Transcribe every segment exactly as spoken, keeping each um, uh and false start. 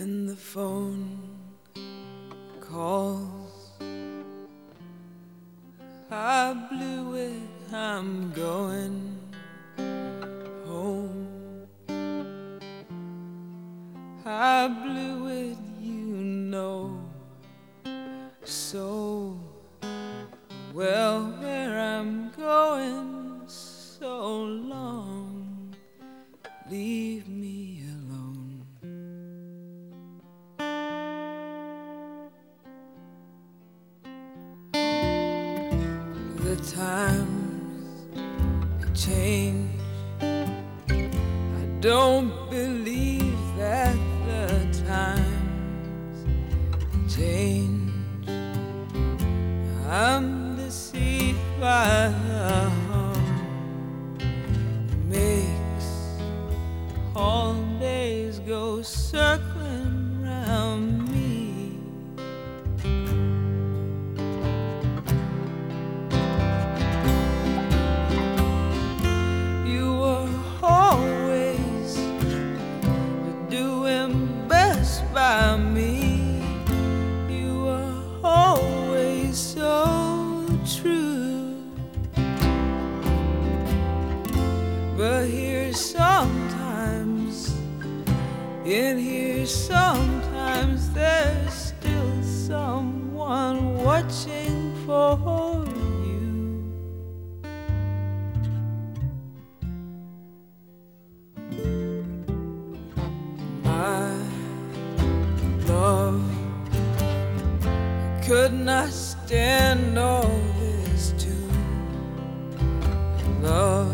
when the phone calls. I blew it, I'm going home. I blew it, you know so well where I'm going. So long, leave me alone. The times change. I don't believe that the times change. I'm deceived by the hum makes all days go circling round me. You were always doing best by me. You were always so true. But here sometimes, in here sometimes, there's still someone watching for you. My love, could not stand all this too. Love,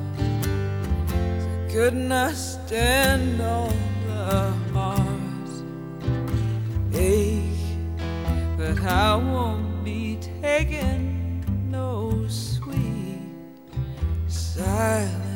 could not stand all the heart ache, but I won't be taking no sweet silence.